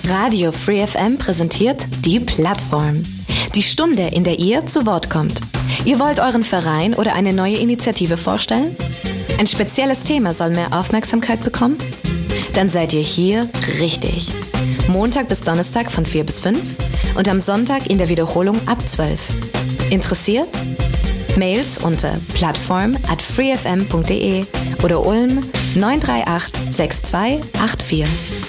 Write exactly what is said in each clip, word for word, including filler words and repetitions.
Radio Free F M präsentiert die Plattform. Die Stunde, in der ihr zu Wort kommt. Ihr wollt euren Verein oder eine neue Initiative vorstellen? Ein spezielles Thema soll mehr Aufmerksamkeit bekommen? Dann seid ihr hier richtig. Montag bis Donnerstag von vier bis fünf und am Sonntag in der Wiederholung ab zwölf. Interessiert? Mails unter plattform at freefm punkt de oder Ulm neun drei acht sechs zwei acht vier.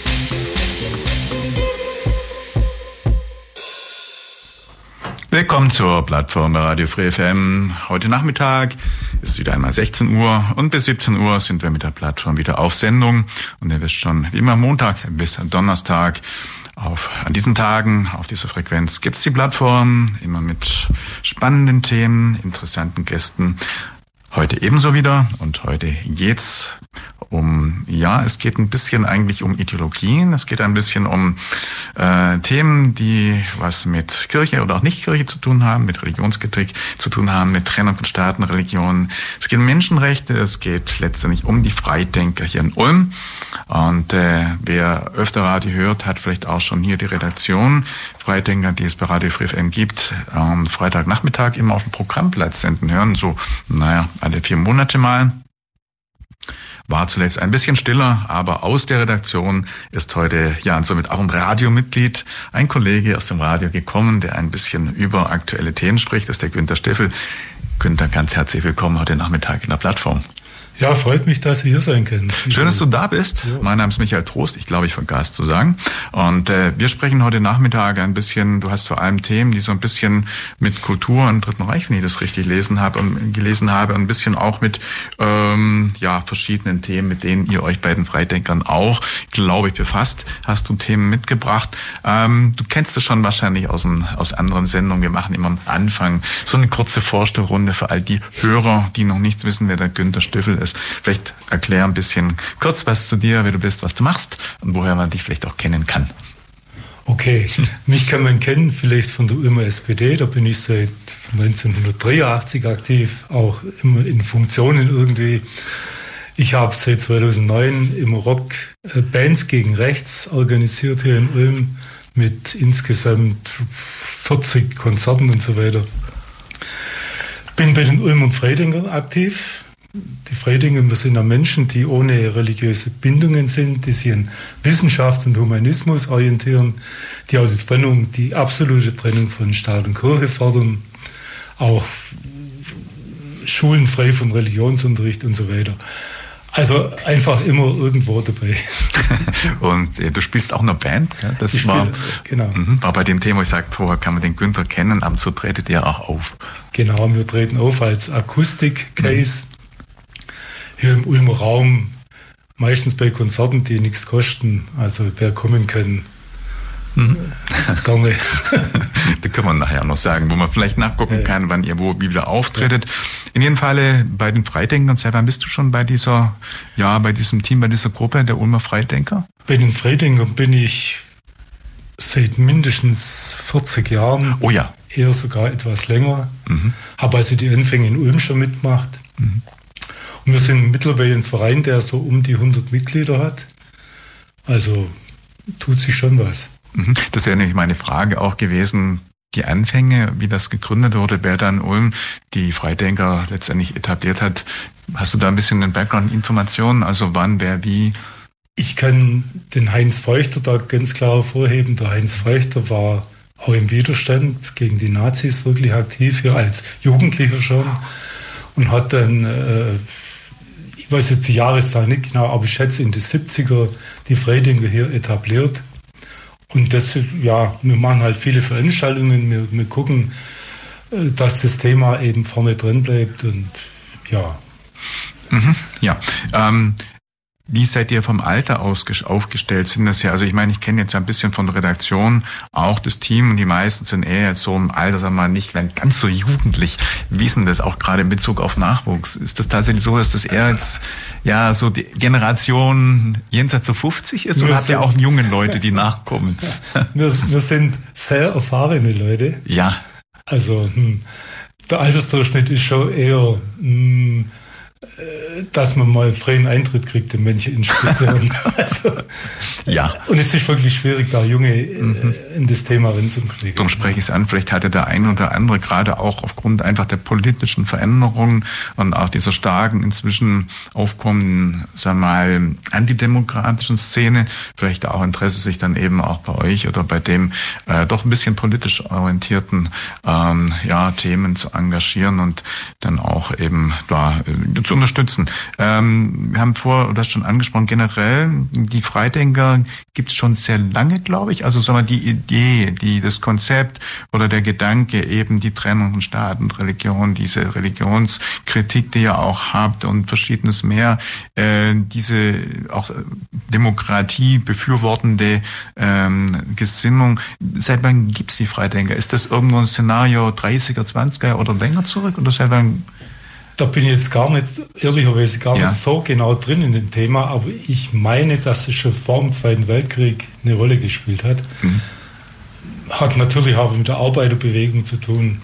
Willkommen zur Plattform bei Radio Free F M. Heute Nachmittag ist wieder einmal sechzehn Uhr und bis siebzehn Uhr sind wir mit der Plattform wieder auf Sendung. Und ihr wisst schon, wie immer Montag bis Donnerstag auf, an diesen Tagen, auf dieser Frequenz gibt's die Plattform, immer mit spannenden Themen, interessanten Gästen. Heute ebenso wieder und heute geht's um, ja, es geht ein bisschen eigentlich um Ideologien, es geht ein bisschen um äh, Themen, die was mit Kirche oder auch Nicht-Kirche zu tun haben, mit Religionskritik zu tun haben, mit Trennung von Staaten, Religionen. Es geht um Menschenrechte, es geht letztendlich um die Freidenker hier in Ulm. Und äh, wer öfter Radio hört, hat vielleicht auch schon hier die Redaktion Freidenker, die es bei Radio Free F M gibt, am Freitagnachmittag immer auf dem Programmplatz senden hören, so, naja, alle vier Monate mal. War zuletzt ein bisschen stiller, aber aus der Redaktion ist heute, ja, und somit auch ein Radiomitglied, ein Kollege aus dem Radio gekommen, der ein bisschen über aktuelle Themen spricht, das ist der Günther Steffel. Günther, ganz herzlich willkommen heute Nachmittag in der Plattform. Ja, freut mich, dass Sie hier sein können. Schön, dass du da bist. Ja. Mein Name ist Michael Trost, ich glaube, ich vergaß zu sagen. Und äh, wir sprechen heute Nachmittag ein bisschen, du hast vor allem Themen, die so ein bisschen mit Kultur und Dritten Reich, wenn ich das richtig lesen habe, und gelesen habe, und ein bisschen auch mit ähm, ja verschiedenen Themen, mit denen ihr euch bei den Freidenkern auch, glaube ich, befasst. Hast du Themen mitgebracht? Ähm, du kennst es schon wahrscheinlich aus, ein, aus anderen Sendungen. Wir machen immer am Anfang so eine kurze Vorstellrunde für all die Hörer, die noch nicht wissen, wer der Günther Steffel ist. Vielleicht erklär ein bisschen kurz was zu dir, wer du bist, was du machst und woher man dich vielleicht auch kennen kann. Okay, mich kann man kennen vielleicht von der Ulmer S P D, da bin ich seit neunzehnhundertdreiundachtzig aktiv, auch immer in Funktionen irgendwie. Ich habe seit zweitausendneun immer Rock-Bands gegen Rechts organisiert hier in Ulm mit insgesamt vierzig Konzerten und so weiter. Bin bei den Ulmer Freidenkern aktiv. Die Freidenker, wir sind ja Menschen, die ohne religiöse Bindungen sind, die sich an Wissenschaft und Humanismus orientieren, die auch die Trennung, die absolute Trennung von Staat und Kirche fordern, auch Schulen frei von Religionsunterricht und so weiter. Also einfach immer irgendwo dabei. Und äh, du spielst auch eine Band, ja? Das ich war, spiele, genau. mh, war bei dem Thema, ich sagte vorher, kann man den Günther kennen, aber so tretet ihr auch auf. Genau, wir treten auf als Akustik-Case. Mhm. Hier im Ulmer Raum, meistens bei Konzerten, die nichts kosten. Also wer kommen kann, hm. gerne. Da können wir nachher noch sagen, wo man vielleicht nachgucken ja. kann, wann ihr wo wie wieder auftretet. Ja. In jedem Falle bei den Freidenkern, seit wann bist du schon bei dieser, ja, bei diesem Team, bei dieser Gruppe der Ulmer Freidenker? Bei den Freidenkern bin ich seit mindestens vierzig Jahren. Oh ja. Eher sogar etwas länger. Mhm. Habe also die Anfänge in Ulm schon mitgemacht. Mhm. Und wir sind mittlerweile ein Verein, der so um die hundert Mitglieder hat. Also tut sich schon was. Das wäre nämlich meine Frage auch gewesen, die Anfänge, wie das gegründet wurde, wer da in Ulm die Freidenker letztendlich etabliert hat. Hast du da ein bisschen den Background-Informationen, also wann, wer, wie? Ich kann den Heinz Feuchter da ganz klar hervorheben. Der Heinz Feuchter war auch im Widerstand gegen die Nazis wirklich aktiv, hier als Jugendlicher schon. Und hat dann, äh, ich weiß jetzt die Jahreszahl nicht genau, aber ich schätze in den siebziger die Freidenker hier etabliert. Und das, ja, wir machen halt viele Veranstaltungen, wir, wir gucken, äh, dass das Thema eben vorne drin bleibt und ja. Mhm, ja, ähm, wie seid ihr vom Alter aus aufgestellt? Sind das ja, also ich meine, ich kenne jetzt ein bisschen von der Redaktion auch das Team und die meisten sind eher jetzt so im Alter, sagen wir mal, nicht ganz so jugendlich. Wie ist denn das auch gerade in Bezug auf Nachwuchs? Ist das tatsächlich so, dass das eher jetzt, ja, so die Generation jenseits so fünfzig ist oder habt ihr auch junge Leute, die nachkommen? wir, wir sind sehr erfahrene Leute. Ja. Also, hm, der Altersdurchschnitt ist schon eher, hm, dass man mal freien Eintritt kriegt in manche Institutionen. Also, Ja. Und es ist wirklich schwierig, da Junge mhm. in das Thema reinzukriegen. Darum spreche ich es an. Vielleicht hatte der eine oder andere gerade auch aufgrund einfach der politischen Veränderungen und auch dieser starken, inzwischen aufkommenden, sagen wir mal, antidemokratischen Szene, vielleicht auch Interesse, sich dann eben auch bei euch oder bei dem äh, doch ein bisschen politisch orientierten ähm, ja, Themen zu engagieren und dann auch eben da äh, zu unterstützen. Ähm, wir haben vor, das schon angesprochen, generell die Freidenker gibt es schon sehr lange, glaube ich. Also sagen wir, die Idee, die das Konzept oder der Gedanke, eben die Trennung von Staat und Religion, diese Religionskritik, die ihr auch habt und Verschiedenes mehr, äh, diese auch Demokratie befürwortende ähm, Gesinnung. Seit wann gibt es die Freidenker? Ist das irgendwo ein Szenario dreißiger, zwanziger oder länger zurück? Oder seit wann? Da bin ich jetzt gar nicht, ehrlicherweise gar ja. nicht so genau drin in dem Thema, aber ich meine, dass es schon vor dem Zweiten Weltkrieg eine Rolle gespielt hat. Mhm. Hat natürlich auch mit der Arbeiterbewegung zu tun.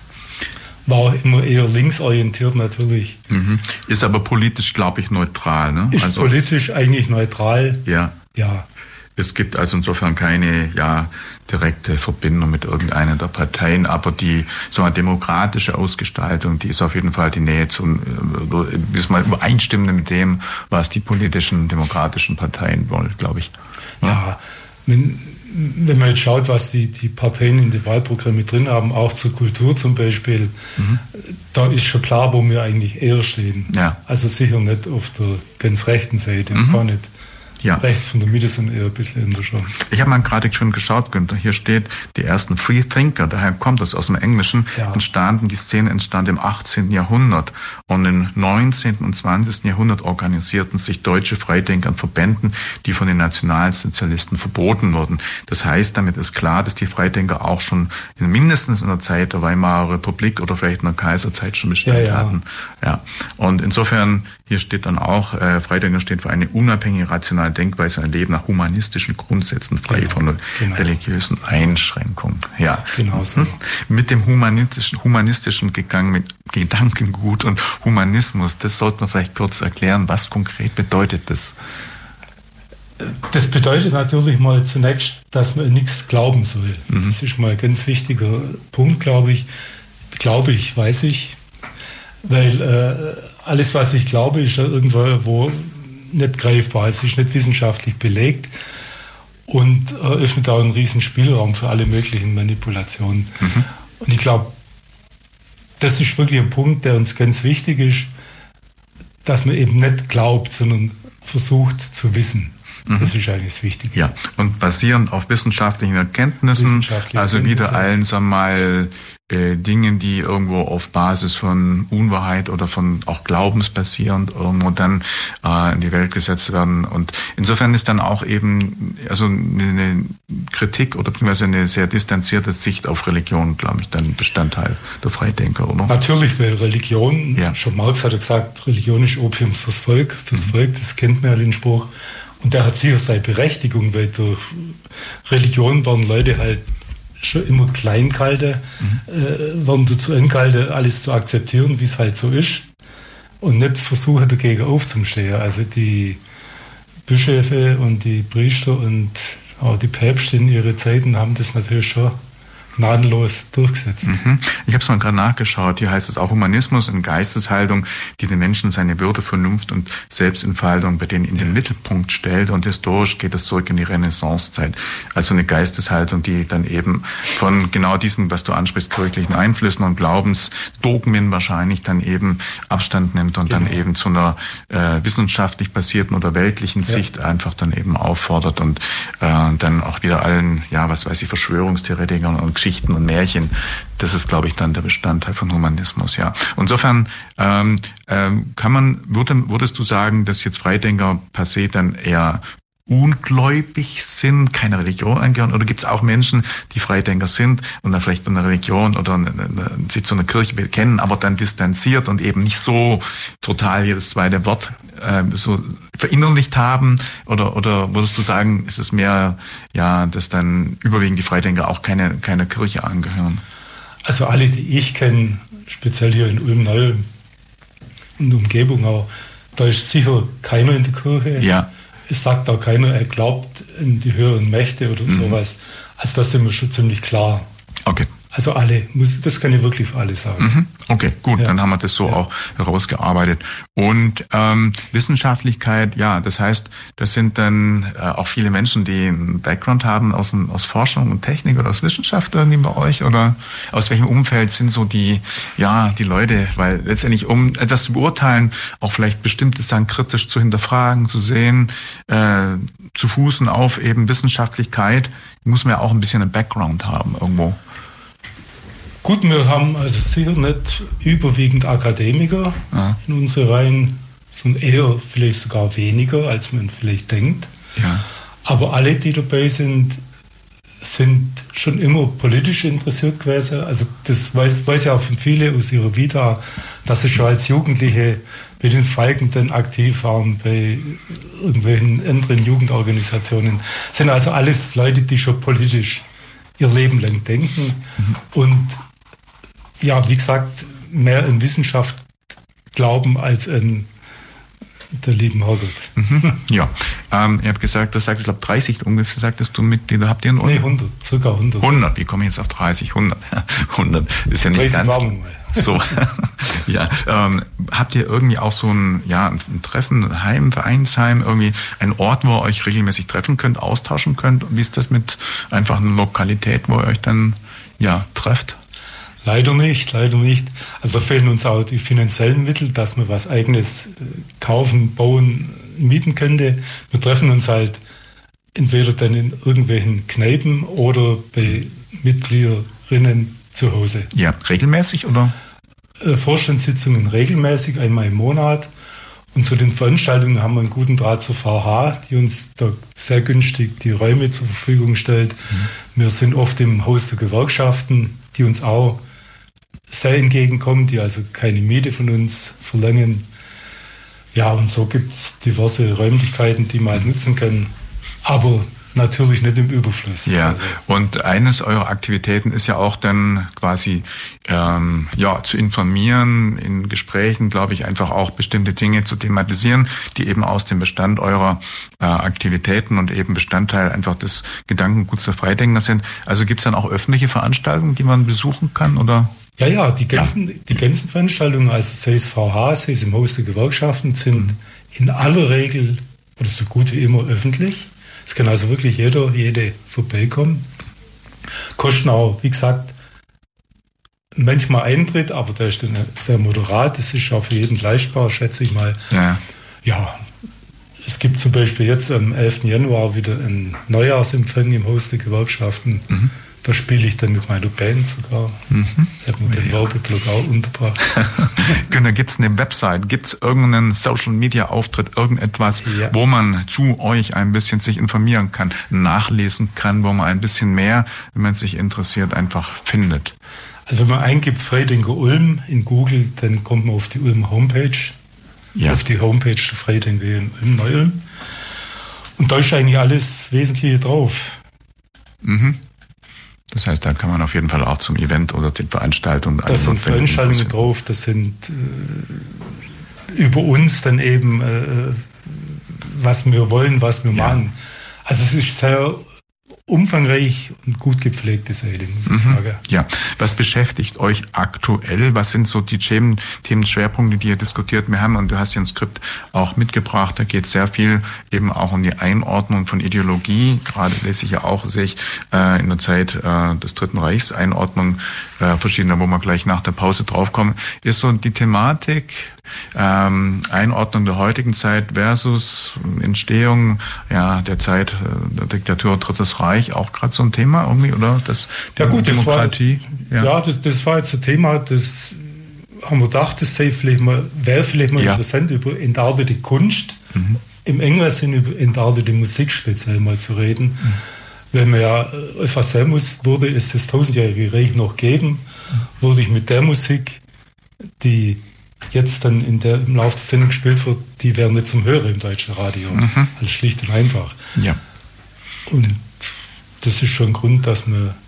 War auch immer eher linksorientiert natürlich. Mhm. Ist aber politisch, glaube ich, neutral. Ne? Ist also, politisch eigentlich neutral. Ja. Ja. Es gibt also insofern keine ja, direkte Verbindung mit irgendeiner der Parteien, aber die so eine demokratische Ausgestaltung, die ist auf jeden Fall die Nähe zum, ist mal übereinstimmend mit dem, was die politischen demokratischen Parteien wollen, glaube ich. Ja, ja wenn, wenn man jetzt schaut, was die, die Parteien in den Wahlprogrammen drin haben, auch zur Kultur zum Beispiel, mhm. da ist schon klar, wo wir eigentlich eher stehen. Ja. Also sicher nicht auf der ganz rechten Seite, mhm. gar nicht. Ja. Rechts von der Mitte sind eher ein bisschen in der Schau. Ich habe mal gerade schon geschaut, Günther, hier steht, die ersten Free Thinker, daher kommt das aus dem Englischen, ja. entstanden, die Szene entstand im achtzehnten Jahrhundert. Und im neunzehnten und zwanzigsten Jahrhundert organisierten sich deutsche Freidenker in Verbänden, die von den Nationalsozialisten verboten wurden. Das heißt, damit ist klar, dass die Freidenker auch schon in, mindestens in der Zeit der Weimarer Republik oder vielleicht in der Kaiserzeit schon Bestand ja, ja. hatten. Ja. Und insofern, hier steht dann auch, äh, Freidenker stehen für eine unabhängige, rationale Denkweise, ein Leben nach humanistischen Grundsätzen, frei genau, von genau. religiösen Einschränkungen. Ja. Genau so. Mit dem humanistischen, humanistischen Gegang, mit Gedankengut und Humanismus, das sollte man vielleicht kurz erklären. Was konkret bedeutet das? Das bedeutet natürlich mal zunächst, dass man nichts glauben soll. Mhm. Das ist mal ein ganz wichtiger Punkt, glaube ich. Glaube ich, weiß ich. Weil äh, alles, was ich glaube, ist ja irgendwo nicht greifbar. Es ist nicht wissenschaftlich belegt und eröffnet auch einen riesen Spielraum für alle möglichen Manipulationen. Mhm. Und ich glaube, das ist wirklich ein Punkt, der uns ganz wichtig ist, dass man eben nicht glaubt, sondern versucht zu wissen. Das ist eigentlich das Wichtige. Ja, und basierend auf wissenschaftlichen Erkenntnissen, Wissenschaftliche also Erkenntnisse. Wieder allen, sagen wir mal, äh, Dingen, die irgendwo auf Basis von Unwahrheit oder von auch glaubensbasierend irgendwo dann äh, in die Welt gesetzt werden. Und insofern ist dann auch eben also eine Kritik oder beziehungsweise eine sehr distanzierte Sicht auf Religion, glaube ich, dann Bestandteil der Freidenker, oder? Natürlich, weil Religion, ja. schon Marx hat ja gesagt, Religion ist Opium fürs Volk, fürs mhm. Volk, das kennt man ja den Spruch. Und der hat sicher seine Berechtigung, weil durch Religion waren Leute halt schon immer klein gehalten, mhm. äh, waren dazu angehalten, alles zu akzeptieren, wie es halt so ist. Und nicht versuchen, dagegen aufzustehen. Also die Bischöfe und die Priester und auch die Päpste in ihren Zeiten haben das natürlich schon gnadenlos durchgesetzt. Mhm. Ich habe es mal gerade nachgeschaut. Hier heißt es auch Humanismus und Geisteshaltung, die den Menschen seine Würde, Vernunft und Selbstentfaltung bei denen in den ja. Mittelpunkt stellt. Und historisch geht es zurück in die Renaissancezeit. Also eine Geisteshaltung, die dann eben von genau diesen, was du ansprichst, kirchlichen Einflüssen und Glaubensdogmen wahrscheinlich dann eben Abstand nimmt und genau. dann eben zu einer äh, wissenschaftlich basierten oder weltlichen ja. Sicht einfach dann eben auffordert und äh, dann auch wieder allen, ja, was weiß ich, Verschwörungstheoretikern und Geschichten und Märchen, das ist, glaube ich, dann der Bestandteil von Humanismus, ja. Insofern ähm, ähm, kann man, würde, würdest du sagen, dass jetzt Freidenker per se dann eher ungläubig sind, keine Religion angehören, oder gibt es auch Menschen, die Freidenker sind und dann vielleicht eine Religion oder eine, eine, sich zu einer Kirche bekennen, aber dann distanziert und eben nicht so total jedes zweite Wort äh, so verinnerlicht haben, oder oder würdest du sagen, ist es mehr, ja, dass dann überwiegend die Freidenker auch keine keine Kirche angehören? Also alle, die ich kenne, speziell hier in Ulm-Neu und Umgebung auch, da ist sicher keiner in der Kirche. Ja. es sagt auch keiner, er glaubt in die höheren Mächte oder mhm. sowas. Also das sind wir schon ziemlich klar. Okay. Also alle, das kann ich wirklich für alle sagen. Mhm. Okay, gut, ja. dann haben wir das so ja. auch herausgearbeitet. Und ähm, Wissenschaftlichkeit, ja, das heißt, das sind dann äh, auch viele Menschen, die einen Background haben aus, aus Forschung und Technik oder aus Wissenschaft irgendwie bei euch, oder aus welchem Umfeld sind so die, ja, die Leute, weil letztendlich, um etwas zu beurteilen, auch vielleicht bestimmte Sachen kritisch zu hinterfragen, zu sehen, äh, zu fußen auf eben Wissenschaftlichkeit, muss man ja auch ein bisschen einen Background haben irgendwo. Gut, wir haben also sicher nicht überwiegend Akademiker ja. in unsere Reihen, sondern eher vielleicht sogar weniger, als man vielleicht denkt. Ja. Aber alle, die dabei sind, sind schon immer politisch interessiert gewesen. Also das weiß, weiß ja auch von vielen aus ihrer Vita, dass sie schon als Jugendliche bei den Falken dann aktiv waren, bei irgendwelchen anderen Jugendorganisationen. Das sind also alles Leute, die schon politisch ihr Leben lang denken mhm. und ja, wie gesagt, mehr in Wissenschaft glauben als in der lieben Herrgott. Mhm. Ja, ähm, ihr habt gesagt, du sagst, ich glaube dreißig ungefähr, sagtest du Mitglieder, habt ihr einen Nee, hundert, circa hundert. hundert, wie komme ich jetzt auf dreißig? hundert, hundert ist ja nicht ganz so. Ja, ähm, habt ihr irgendwie auch so ein, ja, ein Treffen, ein Heim, Vereinsheim, irgendwie ein Ort, wo ihr euch regelmäßig treffen könnt, austauschen könnt? Wie ist das mit einfach einer Lokalität, wo ihr euch dann, ja, trefft? Leider nicht, leider nicht. Also da fehlen uns auch die finanziellen Mittel, dass man was Eigenes kaufen, bauen, mieten könnte. Wir treffen uns halt entweder dann in irgendwelchen Kneipen oder bei Mitgliederinnen zu Hause. Ja, regelmäßig oder? Vorstandssitzungen regelmäßig, einmal im Monat. Und zu den Veranstaltungen haben wir einen guten Draht zur V H, die uns da sehr günstig die Räume zur Verfügung stellt. Mhm. Wir sind oft im Haus der Gewerkschaften, die uns auch sehr entgegenkommen, die also keine Miete von uns verlangen. Ja, und so gibt es diverse Räumlichkeiten, die man halt nutzen kann, aber natürlich nicht im Überfluss. Ja, also. Und eines eurer Aktivitäten ist ja auch dann quasi ähm, ja zu informieren, in Gesprächen, glaube ich, einfach auch bestimmte Dinge zu thematisieren, die eben aus dem Bestand eurer äh, Aktivitäten und eben Bestandteil einfach des Gedankenguts der Freidenker sind. Also gibt es dann auch öffentliche Veranstaltungen, die man besuchen kann, oder? Ja, ja, die ganzen, ja. die ganzen Veranstaltungen, also sei es V H, sei es im Haus der Gewerkschaften, sind mhm. in aller Regel oder so gut wie immer öffentlich. Es kann also wirklich jeder, jede vorbeikommen. Kosten auch, wie gesagt, manchmal Eintritt, aber der ist dann sehr moderat. Das ist auch für jeden leistbar, schätze ich mal. Ja. Ja, es gibt zum Beispiel jetzt am elften Januar wieder einen Neujahrsempfang im Haus der Gewerkschaften. Mhm. Da spiele ich dann mit meiner Band sogar. Mhm. Da hat man den ja. Werbeblock auch unterbracht. Genau, gibt es eine Website, gibt es irgendeinen Social-Media-Auftritt, irgendetwas, ja. wo man zu euch ein bisschen sich informieren kann, nachlesen kann, wo man ein bisschen mehr, wenn man sich interessiert, einfach findet? Also wenn man eingibt Freidenker Ulm in Google, dann kommt man auf die Ulm Homepage, ja. auf die Homepage der Freidenker in Ulm, Neu-Ulm. Und da ist eigentlich alles Wesentliche drauf. Mhm. Das heißt, da kann man auf jeden Fall auch zum Event oder den Veranstaltungen... Da sind Veranstaltungen drauf, das sind äh, über uns dann eben, äh, was wir wollen, was wir ja. machen. Also es ist sehr umfangreich und gut gepflegte Seite, muss ich mhm. sagen. Ja, was beschäftigt euch aktuell? Was sind so die Themen, Themenschwerpunkte, die ihr diskutiert? Wir haben, und du hast ja ein Skript auch mitgebracht, da geht sehr viel eben auch um die Einordnung von Ideologie. Gerade lese ich ja auch, sehe ich äh, in der Zeit äh, des Dritten Reichs Einordnung äh, verschiedener, wo wir gleich nach der Pause draufkommen. Ist so die Thematik ähm, Einordnung der heutigen Zeit versus Entstehung ja der Zeit äh, der Diktatur Drittes Reich auch gerade so ein Thema irgendwie, oder? Das, ja gut, Demokratie. Das war, ja, ja das, das war jetzt ein Thema, das haben wir gedacht, das sei vielleicht mal, wäre vielleicht mal ja. interessant, über entartete Kunst, mhm. im engeren Sinn über entartete Musik speziell mal zu reden. Mhm. Wenn man ja einfach sagen muss, würde es das tausendjährige Reich noch geben, mhm. würde ich mit der Musik, die jetzt dann in der, im Laufe der Sendung gespielt wird, die wären nicht zum Hören im deutschen Radio. Mhm. Also schlicht und einfach. Ja. Und das ist schon ein Grund, dass man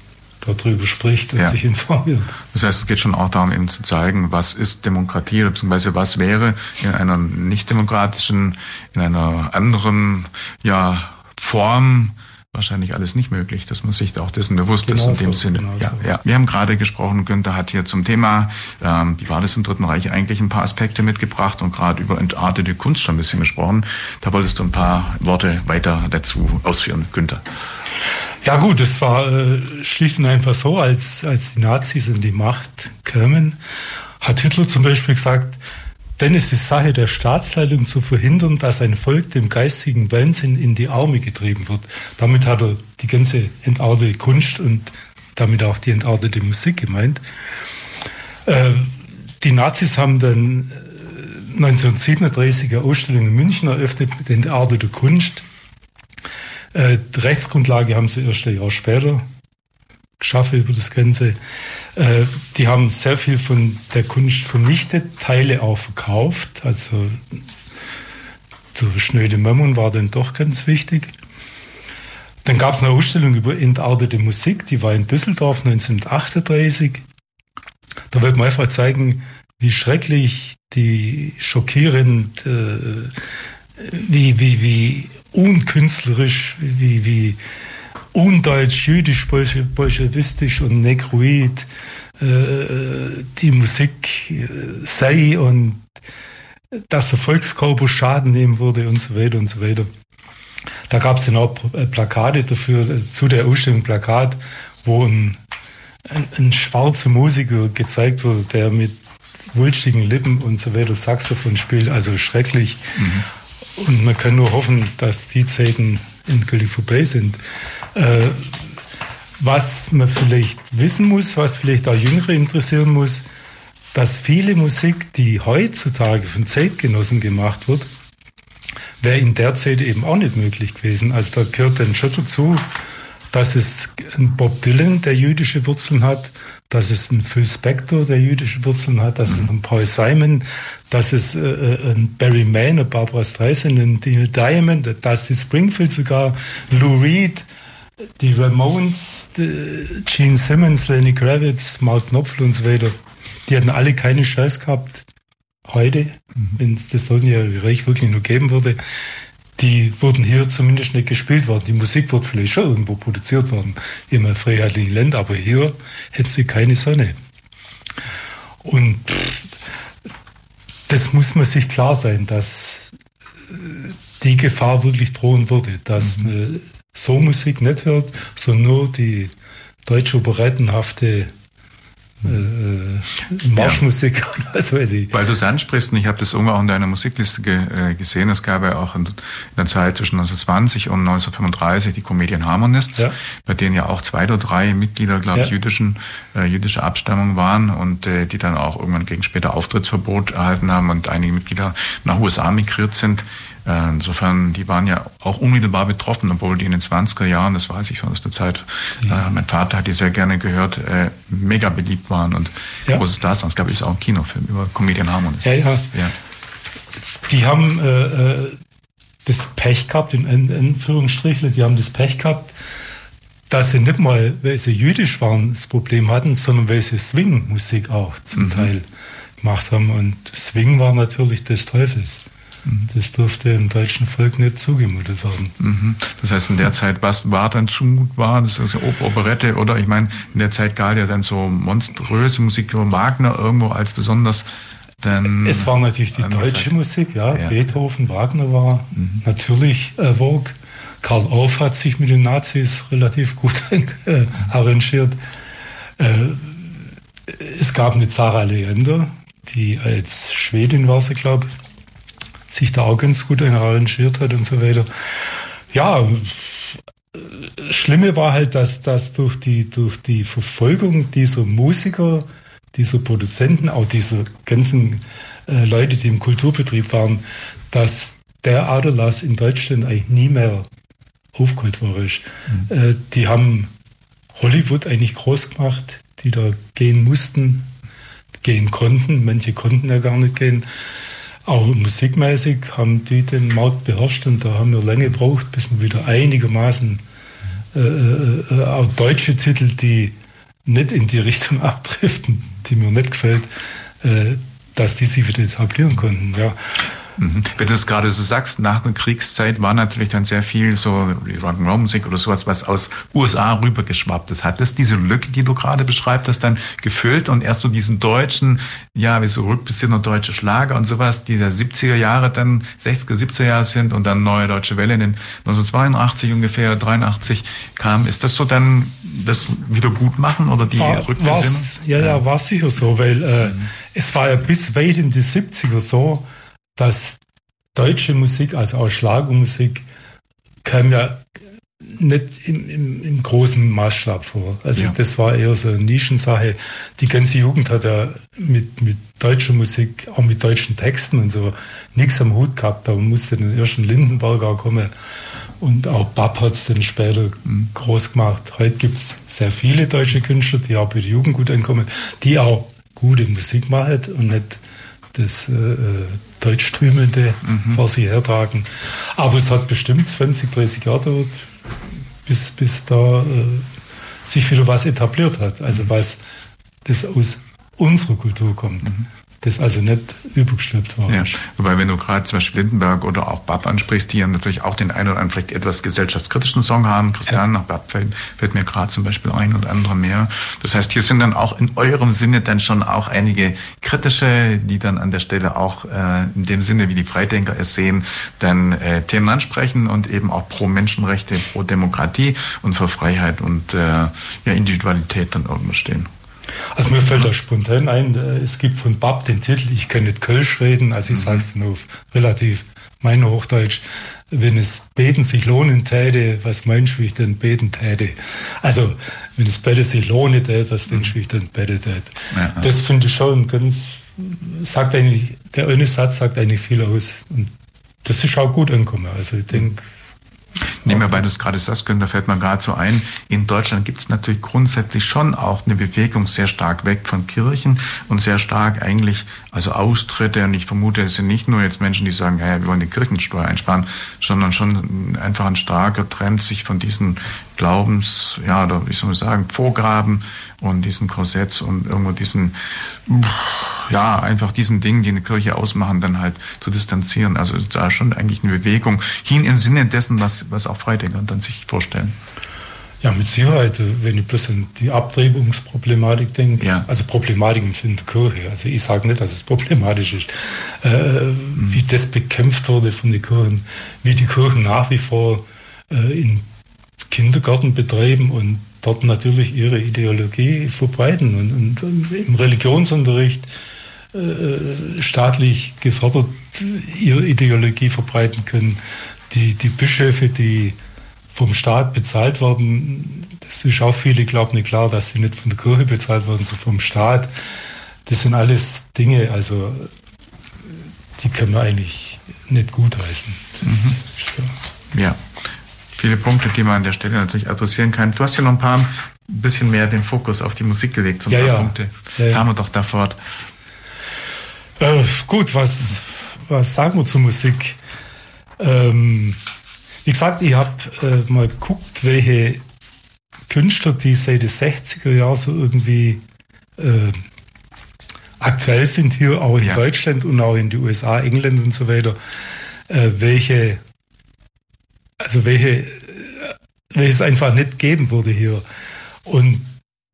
darüber spricht und ja. sich informiert. Das heißt, es geht schon auch darum, eben zu zeigen, was ist Demokratie, beziehungsweise was wäre in einer nicht demokratischen, in einer anderen ja, Form wahrscheinlich alles nicht möglich, dass man sich auch dessen bewusst genau ist in dem so, Sinne. Genau ja, so. ja. Wir haben gerade gesprochen, Günther hat hier zum Thema, ähm, wie war das im Dritten Reich, eigentlich ein paar Aspekte mitgebracht und gerade über entartete Kunst schon ein bisschen gesprochen. Da wolltest du ein paar Worte weiter dazu ausführen, Günther. Ja gut, es war äh, schlicht und einfach so, als, als die Nazis in die Macht kamen, hat Hitler zum Beispiel gesagt, denn es ist Sache der Staatsleitung zu verhindern, dass ein Volk dem geistigen Wahnsinn in die Arme getrieben wird. Damit hat er die ganze entartete Kunst und damit auch die entartete Musik gemeint. Äh, die Nazis haben dann neunzehnhundertsiebenunddreißig eine Ausstellung in München eröffnet mit entarteter Kunst. Äh, die Rechtsgrundlage haben sie erst ein Jahr später geschaffen über das Ganze. Äh, die haben sehr viel von der Kunst vernichtet, Teile auch verkauft. Also der schnöde Mammon war dann doch ganz wichtig. Dann gab es eine Ausstellung über entartete Musik, die war in Düsseldorf neunzehnhundertachtunddreißig. Da wird man einfach zeigen, wie schrecklich, die schockierend, äh, wie, wie, wie unkünstlerisch, wie, wie undeutsch, jüdisch, bolschewistisch und negroid äh, die Musik äh, sei und dass der Volkskörper Schaden nehmen würde und so weiter und so weiter. Da gab es dann auch Plakate dafür, zu der Ausstellung Plakat, wo ein, ein, ein schwarzer Musiker gezeigt wurde, der mit wulstigen Lippen und so weiter Saxophon spielt, also schrecklich. Mhm. Und man kann nur hoffen, dass die Zeiten endgültig vorbei sind. Äh, was man vielleicht wissen muss, was vielleicht auch Jüngere interessieren muss, dass viele Musik, die heutzutage von Zeitgenossen gemacht wird, wäre in der Zeit eben auch nicht möglich gewesen. Also da gehört dann schon dazu, dass es ein Bob Dylan, der jüdische Wurzeln hat, dass es ein Phil Spector, der jüdische Wurzeln hat, dass mhm. es ein Paul Simon, dass es äh, ein Barry Mann, ein Barbra Streisand, ein Neil Diamond, Dusty Springfield sogar, Lou Reed, die Ramones, die Gene Simmons, Lenny Kravitz, Mark Knopfler und so weiter. Die hatten alle keine Chance gehabt, heute, mhm. wenn es das tausendjährige Reich wirklich nur geben würde. Die wurden hier zumindest nicht gespielt worden. Die Musik wird vielleicht schon irgendwo produziert worden, in einem freiheitlichen Land, aber hier hätten sie keine Sonne. Und das muss man sich klar sein, dass die Gefahr wirklich drohen würde, dass mhm. man so Musik nicht hört, sondern nur die deutsche operettenhafte Äh, Marschmusik, ja. Was weiß ich. Weil du es ansprichst, und ich habe das irgendwann auch in deiner Musikliste ge, äh, gesehen, es gab ja auch in, in der Zeit zwischen neunzehnhundertzwanzig und neunzehnhundertfünfunddreißig die Comedian Harmonists, ja. bei denen ja auch zwei oder drei Mitglieder, glaube ich, ja. jüdischen, äh, jüdischer Abstammung waren und äh, die dann auch irgendwann gegen später Auftrittsverbot erhalten haben und einige Mitglieder nach U S A migriert sind. Insofern, die waren ja auch unmittelbar betroffen, obwohl die in den zwanziger Jahren, das weiß ich schon aus der Zeit, ja. äh, mein Vater hat die sehr gerne gehört, äh, mega beliebt waren und ja. großes Stars waren. Es gab jetzt auch einen Kinofilm über Comedian Harmonists. Ja, ja. ja. Die haben äh, das Pech gehabt, in Anführungsstrichen, die haben das Pech gehabt, dass sie nicht mal, weil sie jüdisch waren, das Problem hatten, sondern weil sie Swing-Musik auch zum mhm. Teil gemacht haben. Und Swing war natürlich des Teufels. Das durfte im deutschen Volk nicht zugemutet werden. Mhm. Das heißt, in der Zeit, was war dann zumutbar? Das ist also Operette oder ich meine, in der Zeit galt ja dann so monströse Musik über Wagner irgendwo als besonders. Dann es war natürlich die deutsche Seite. Musik, ja. ja. Beethoven, Wagner war mhm. natürlich äh, Vogue. Karl Orff hat sich mit den Nazis relativ gut äh, arrangiert. Äh, es gab eine Zara Leander, die als Schwedin war sie, glaube ich, sich da auch ganz gut arrangiert hat und so weiter. Ja, Schlimme war halt, dass, dass durch die, durch die Verfolgung dieser Musiker, dieser Produzenten, auch dieser ganzen äh, Leute, die im Kulturbetrieb waren, dass der Aderlass in Deutschland eigentlich nie mehr aufgeholt war. Mhm. Äh, die haben Hollywood eigentlich groß gemacht, die da gehen mussten, gehen konnten. Manche konnten ja gar nicht gehen. Auch musikmäßig haben die den Markt beherrscht und da haben wir lange gebraucht, bis wir wieder einigermaßen äh, äh, auch deutsche Titel, die nicht in die Richtung abdriften, die mir nicht gefällt, äh, dass die sich wieder etablieren konnten. Ja. Mhm. Wenn du es gerade so sagst, nach der Kriegszeit war natürlich dann sehr viel so die Rock'n'Roll-Musik oder sowas, was aus U S A rübergeschwappt ist. Hat das diese Lücke, die du gerade beschreibst, das dann gefüllt und erst so diesen deutschen, ja, wie so rückbesinnender deutsche Schlager und sowas, dieser siebziger Jahre, dann sechziger, siebziger Jahre sind und dann Neue Deutsche Welle in den neunzehnhundertzweiundachtzig ungefähr, dreiundachtzig kam. Ist das so dann das Wiedergutmachen oder die war, Rückbesinnung? Ja, ja, war sicher so, weil äh, mhm. es war ja bis weit in die siebziger so, dass deutsche Musik, also auch Schlagermusik, kam ja nicht im, im, im großen Maßstab vor. Also ja. das war eher so eine Nischensache. Die ganze Jugend hat ja mit, mit deutscher Musik, auch mit deutschen Texten und so, nichts am Hut gehabt. Da musste den ersten Lindenberger kommen und auch Bab hat es dann später mhm. groß gemacht. Heute gibt es sehr viele deutsche Künstler, die auch bei der Jugend gut ankommen, die auch gute Musik machen und nicht das äh, Deutschtümende mhm. vor sich hertragen. Aber es hat bestimmt zwanzig, dreißig Jahre gedauert, bis, bis da äh, sich wieder was etabliert hat. Also was das aus unserer Kultur kommt. Mhm. Das also nicht übergestülpt war. Ja. Wobei, wenn du gerade zum Beispiel Lindenberg oder auch Bab ansprichst, die ja natürlich auch den einen oder anderen vielleicht etwas gesellschaftskritischen Song haben. Christian, ja. nach Bab fällt, fällt mir gerade zum Beispiel ein und andere mehr. Das heißt, hier sind dann auch in eurem Sinne dann schon auch einige kritische, die dann an der Stelle auch äh, in dem Sinne, wie die Freidenker es sehen, dann äh, Themen ansprechen und eben auch pro Menschenrechte, pro Demokratie und für Freiheit und äh, ja, Individualität dann irgendwo stehen. Also mir fällt da spontan ein, es gibt von Bab den Titel, ich kann nicht Kölsch reden, also ich mhm. sage es nur auf relativ mein Hochdeutsch, wenn es Beten sich lohnen täte, was meinst du, wie ich denn beten täte? Also, wenn es Beten sich lohnen täte, was denkst du, wie ich denn beten täte? Ja. Das finde ich schon ganz, sagt eigentlich, der eine Satz sagt eigentlich viel aus. Und das ist auch gut angekommen. Also ich denke, Nehmen wir, weil du es gerade sagst, da fällt mir gerade so ein, in Deutschland gibt es natürlich grundsätzlich schon auch eine Bewegung sehr stark weg von Kirchen und sehr stark eigentlich, also Austritte, und ich vermute, es sind nicht nur jetzt Menschen, die sagen, ja, wir wollen die Kirchensteuer einsparen, sondern schon einfach ein starker Trend, sich von diesen Glaubens, ja, oder wie soll man sagen, Vorgaben und diesen Korsetts und irgendwo diesen, ja, einfach diesen Dingen, die eine Kirche ausmachen, dann halt zu distanzieren. Also da schon eigentlich eine Bewegung hin im Sinne dessen, was, was auch Freidenker dann sich vorstellen. Ja, mit Sicherheit, wenn ich bloß an die Abtreibungsproblematik denke, ja. also Problematik im Sinne der Kirche, also ich sage nicht, dass es problematisch ist, äh, mhm. wie das bekämpft wurde von den Kirchen, wie die Kirchen nach wie vor äh, in Kindergarten betreiben und dort natürlich ihre Ideologie verbreiten und, und im Religionsunterricht äh, staatlich gefördert ihre Ideologie verbreiten können. Die, die Bischöfe, die vom Staat bezahlt werden, das ist auch viele, glauben nicht klar, dass sie nicht von der Kirche bezahlt werden, sondern vom Staat. Das sind alles Dinge, also die kann man eigentlich nicht gutheißen. Das mhm. ist so. Ja. Viele Punkte, die man an der Stelle natürlich adressieren kann. Du hast ja noch ein paar ein bisschen mehr den Fokus auf die Musik gelegt, so ein ja, paar ja. Punkte. Ja, ja. Fahren wir doch da fort. Äh, gut, was, was sagen wir zur Musik? Ähm, wie gesagt, ich habe äh, mal geguckt, welche Künstler, die seit den sechziger Jahren so irgendwie äh, aktuell sind, hier auch in ja. Deutschland und auch in die U S A, England und so weiter, äh, welche Also welche, welche es einfach nicht geben würde hier. Und,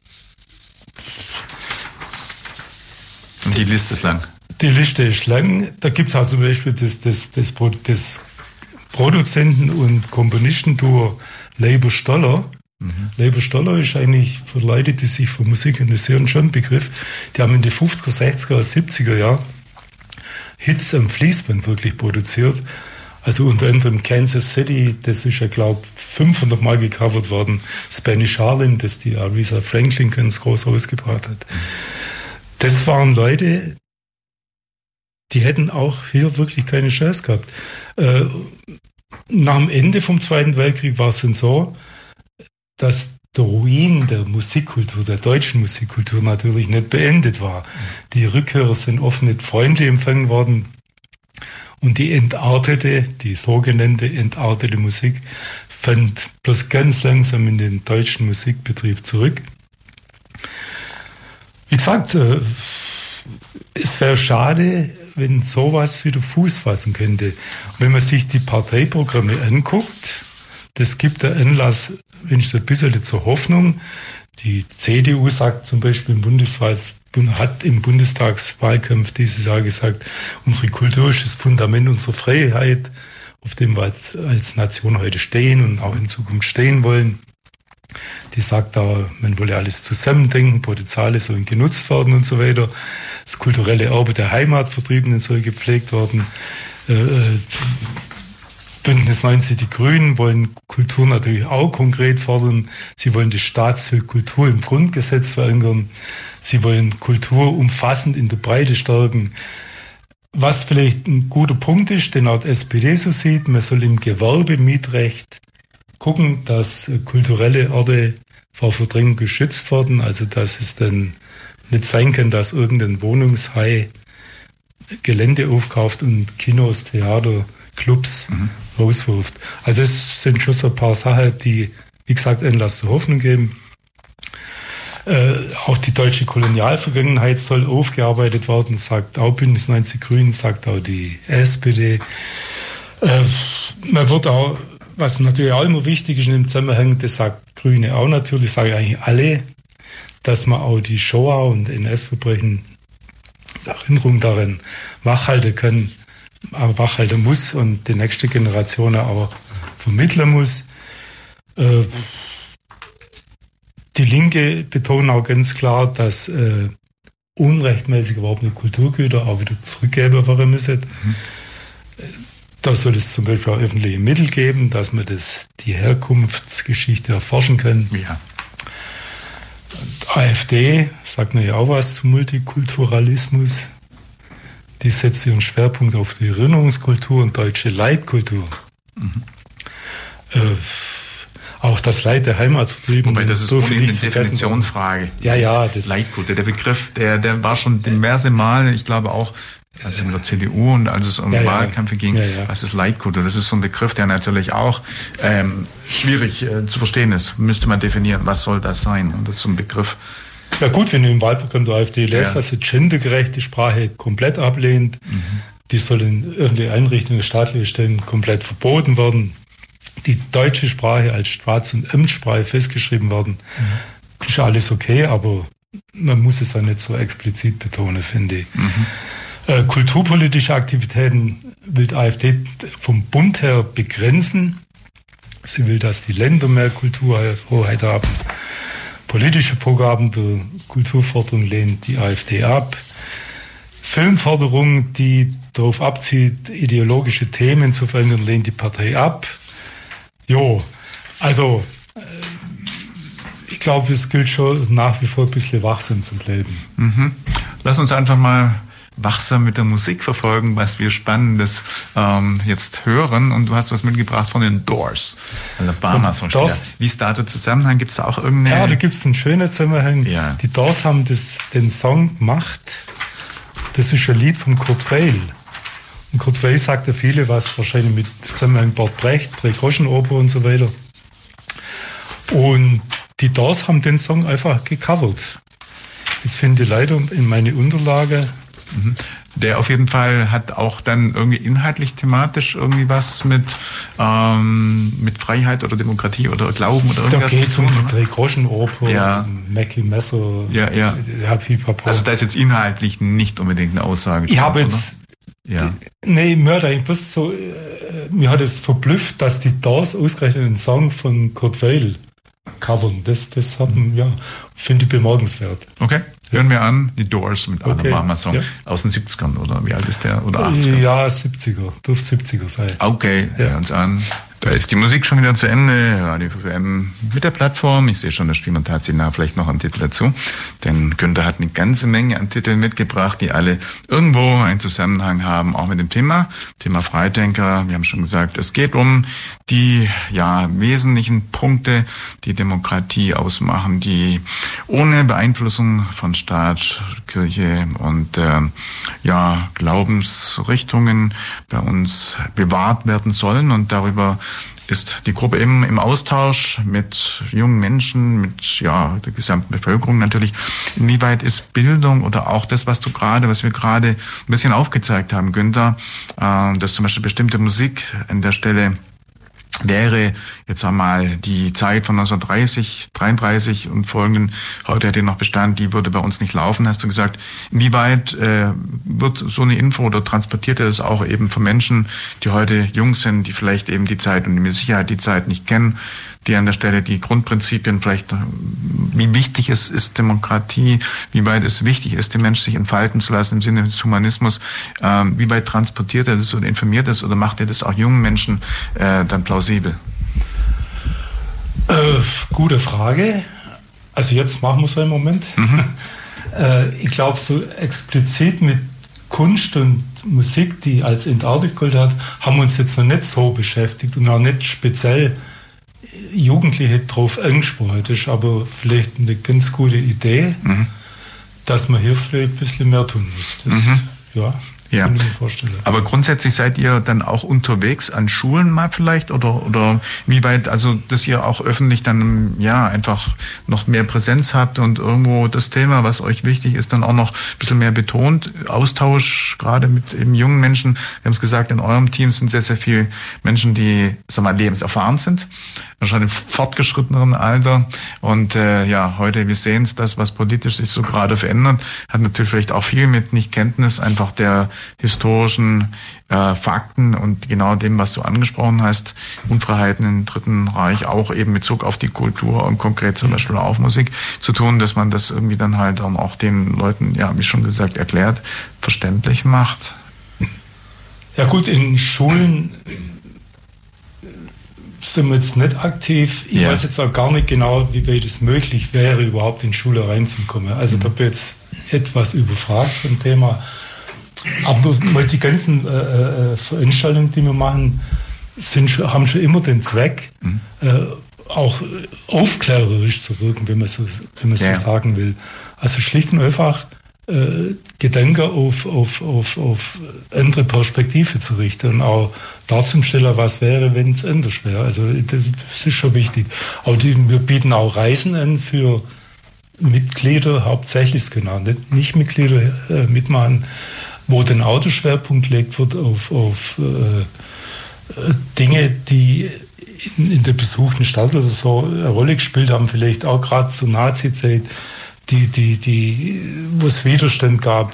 Und die Liste ist lang. Die Liste ist lang. Da gibt es auch zum Beispiel das, das, das, das Produzenten- und Komponistenduo Leiber Stoller. Mhm. Leiber Stoller ist eigentlich für Leute, die sich für Musik interessieren, schon ein Begriff. Die haben in den fünfziger, sechziger, siebziger Jahren Hits am Fließband wirklich produziert. Also unter anderem Kansas City, das ist ja, glaube ich, fünfhundert Mal gecovert worden. Spanish Harlem, das die Aretha Franklin ganz groß ausgebracht hat. Das waren Leute, die hätten auch hier wirklich keine Chance gehabt. Äh, nach dem Ende vom Zweiten Weltkrieg war es dann so, dass der Ruin der Musikkultur, der deutschen Musikkultur natürlich nicht beendet war. Die Rückkehrer sind oft nicht freundlich empfangen worden. Und die entartete, die sogenannte entartete Musik fand bloß ganz langsam in den deutschen Musikbetrieb zurück. Wie gesagt, äh, es wäre schade, wenn sowas wieder Fuß fassen könnte. Und wenn man sich die Parteiprogramme anguckt, das gibt der Anlass, wenn ich so ein bisschen zur Hoffnung. Die C D U sagt zum Beispiel im Bundeswahl, hat im Bundestagswahlkampf dieses Jahr gesagt, unsere Kultur ist das Fundament unserer Freiheit, auf dem wir als, als Nation heute stehen und auch in Zukunft stehen wollen. Die sagt da, man wolle alles zusammendenken, Potenziale sollen genutzt werden und so weiter. Das kulturelle Erbe der Heimatvertriebenen soll gepflegt werden. Äh, Bündnis neunzig, die Grünen wollen Kultur natürlich auch konkret fordern. Sie wollen das Staatsziel Kultur im Grundgesetz verankern. Sie wollen Kultur umfassend in der Breite stärken. Was vielleicht ein guter Punkt ist, den auch die S P D so sieht, man soll im Gewerbemietrecht gucken, dass kulturelle Orte vor Verdrängung geschützt werden. Also dass es dann nicht sein kann, dass irgendein Wohnungshai Gelände aufkauft und Kinos, Theater, Clubs mhm. rauswirft. Also es sind schon so ein paar Sachen, die, wie gesagt, Anlass zur Hoffnung geben. Äh, auch die deutsche Kolonialvergangenheit soll aufgearbeitet werden, sagt auch Bündnis neunzig Grünen, sagt auch die S P D. Äh, man wird auch, was natürlich auch immer wichtig ist in dem Zusammenhang, das sagt Grüne auch natürlich, sagen eigentlich alle, dass man auch die Shoah und N S-Verbrechen, Erinnerung daran wachhalten kann, auch wachhalten muss und die nächste Generation auch vermitteln muss. Äh, die Linke betonen auch ganz klar, dass äh, unrechtmäßig erworbene Kulturgüter auch wieder zurückgegeben werden müssen. Mhm. Da soll es zum Beispiel auch öffentliche Mittel geben, dass man das, die Herkunftsgeschichte erforschen kann. Ja. Und AfD sagt mir ja auch was zum Multikulturalismus. Die setzt ihren Schwerpunkt auf die Erinnerungskultur und deutsche Leitkultur. Mhm. Äh, auch das Leid der Heimatvertriebenen. Wobei das ist ohnehin eine Definitionsfrage. Ja, ja. Das Leitkultur, der Begriff, der, der war schon diverse Male, ich glaube auch, also mit der C D U und als es um ja, Wahlkämpfe ja. ging, ja, ja. das ist Leitkultur. Das ist so ein Begriff, der natürlich auch ähm, schwierig äh, zu verstehen ist. Müsste man definieren, was soll das sein? Und das ist so ein Begriff. Ja gut, wenn du im Wahlprogramm der AfD lässt, ja. dass sie gendergerechte Sprache komplett ablehnt, mhm. die soll in öffentlichen Einrichtungen, staatliche Stellen komplett verboten werden, die deutsche Sprache als Staats- und Amtssprache festgeschrieben werden, mhm. ist alles okay, aber man muss es ja nicht so explizit betonen, finde ich. Mhm. Äh, kulturpolitische Aktivitäten will die AfD vom Bund her begrenzen. Sie will, dass die Länder mehr Kulturhoheit haben. Politische Vorgaben der Kulturförderung lehnt die AfD ab. Filmförderung, die darauf abzielt, ideologische Themen zu verändern, lehnt die Partei ab. Jo, also äh, ich glaube, es gilt schon nach wie vor ein bisschen wachsam zu bleiben. Mhm. Lass uns einfach mal wachsam mit der Musik verfolgen, was wir Spannendes ähm, jetzt hören. Und du hast was mitgebracht von den Doors. Alabama Song. Wie ist da der Zusammenhang? Gibt es da auch irgendeine... Ja, da gibt es einen schönen Zusammenhang. Ja. Die Doors haben das, den Song gemacht. Das ist ein Lied von Kurt Weill. Und Kurt Weill sagt ja viele, was wahrscheinlich mit Zusammenhang Bert Brecht, Drei-Groschen-Oper und so weiter. Und die Doors haben den Song einfach gecovert. Jetzt finde ich leider in meine Unterlage... Der auf jeden Fall hat auch dann irgendwie inhaltlich, thematisch irgendwie was mit, ähm, mit Freiheit oder Demokratie oder Glauben oder irgendwas. Da geht es um die Drei-Groschen-Oper, ja. Mackie Messer, ja, ja. Also da ist jetzt inhaltlich nicht unbedingt eine Aussage. Ich habe jetzt, ja. nee, mir hat eigentlich bloß so, äh, mir hat es verblüfft, dass die Doors ausgerechnet einen Song von Kurt Weill covern. Das, das haben, ja, finde ich bemerkenswert. Okay. Hören wir an, die Doors mit okay. Alabama Song ja. aus den siebzigern oder wie alt ist der? Oder achtziger? Ja, siebziger, dürfte siebziger sein. Okay, ja. Hören uns an. Da ist die Musik schon wieder zu Ende. Radio F M mit der Plattform. Ich sehe schon, da spielt man tatsächlich nach vielleicht noch einen Titel dazu. Denn Günther hat eine ganze Menge an Titeln mitgebracht, die alle irgendwo einen Zusammenhang haben, auch mit dem Thema. Thema Freidenker. Wir haben schon gesagt, es geht um die ja wesentlichen Punkte, die Demokratie ausmachen, die ohne Beeinflussung von Staat, Kirche und äh, ja Glaubensrichtungen bei uns bewahrt werden sollen. Und darüber ist die Gruppe im, im Austausch mit jungen Menschen, mit ja der gesamten Bevölkerung natürlich. Inwieweit ist Bildung oder auch das, was du gerade, was wir gerade ein bisschen aufgezeigt haben, Günther, äh, dass zum Beispiel bestimmte Musik an der Stelle wäre, jetzt einmal die Zeit von neunzehnhundertdreißig, dreiunddreißig und folgenden, heute hat die noch Bestand, die würde bei uns nicht laufen, hast du gesagt. Inwieweit äh, wird so eine Info oder transportiert er das auch eben von Menschen, die heute jung sind, die vielleicht eben die Zeit und mit Sicherheit die Zeit nicht kennen, die an der Stelle die Grundprinzipien vielleicht, wie wichtig es ist Demokratie, wie weit es wichtig ist, den Menschen sich entfalten zu lassen im Sinne des Humanismus, ähm, wie weit transportiert er das oder informiert das oder macht er das auch jungen Menschen äh, dann plausibel? Äh, gute Frage. Also jetzt machen wir es im Moment. Mhm. äh, ich glaube, so explizit mit Kunst und Musik, die als entartet gilt hat, haben wir uns jetzt noch nicht so beschäftigt und auch nicht speziell Jugendliche drauf angesprochen. Das ist aber vielleicht eine ganz gute Idee, mhm. dass man hier vielleicht ein bisschen mehr tun muss. Das, mhm. ja, ja. kann ich mir vorstellen. Aber grundsätzlich seid ihr dann auch unterwegs an Schulen mal vielleicht oder oder wie weit, also dass ihr auch öffentlich dann ja einfach noch mehr Präsenz habt und irgendwo das Thema, was euch wichtig ist, dann auch noch ein bisschen mehr betont. Austausch gerade mit eben jungen Menschen. Wir haben es gesagt, in eurem Team sind sehr, sehr viele Menschen, die, sag mal, lebenserfahren sind, wahrscheinlich im fortgeschritteneren Alter. Und äh, ja, heute, wir sehen es, das, was politisch sich so gerade verändert, hat natürlich vielleicht auch viel mit Nichtkenntnis einfach der historischen äh, Fakten und genau dem, was du angesprochen hast, Unfreiheiten im Dritten Reich, auch eben mit Bezug auf die Kultur und konkret zum Beispiel auf Musik zu tun, dass man das irgendwie dann halt auch den Leuten, ja, wie schon gesagt, erklärt, verständlich macht. Ja gut, in Schulen sind wir jetzt nicht aktiv. Ich ja. weiß jetzt auch gar nicht genau, wie weit es möglich wäre, überhaupt in Schule reinzukommen. Also mhm. da bin ich jetzt etwas überfragt zum Thema. Aber die ganzen äh, Veranstaltungen, die wir machen, sind, haben schon immer den Zweck, mhm. äh, auch aufklärerisch zu wirken, wenn man so, wenn man ja. so sagen will. Also schlicht und einfach äh, Gedanken auf, auf, auf, auf andere Perspektive zu richten und auch darzustellen, was wäre, wenn es anders wäre. Also das, das ist schon wichtig. Aber die, wir bieten auch Reisen an für Mitglieder, hauptsächlich genau, nicht, nicht Mitglieder äh, mitmachen, wo der Autoschwerpunkt gelegt wird auf, auf äh, Dinge, die in, in der besuchten Stadt oder so eine Rolle gespielt haben, vielleicht auch gerade zur Nazi-Zeit, die, die, die, wo es Widerstand gab.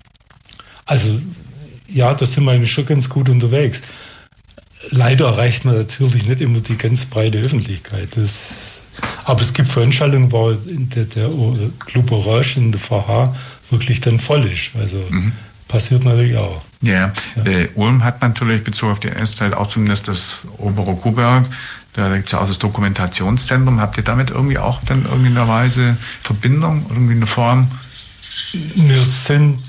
Also ja, da sind wir eigentlich schon ganz gut unterwegs. Leider erreicht man natürlich nicht immer die ganz breite Öffentlichkeit. Das, aber es gibt Veranstaltungen, wo der, der Club Orange in der V H wirklich dann voll ist. Also mhm. passiert natürlich auch. Ja, ja. Äh, Ulm hat natürlich Bezug auf die N S-Zeit auch zumindest das Obere Kuhberg. Da gibt es ja auch das Dokumentationszentrum. Habt ihr damit irgendwie auch dann irgendwie eine Weise Verbindung, irgendwie eine Form? Wir sind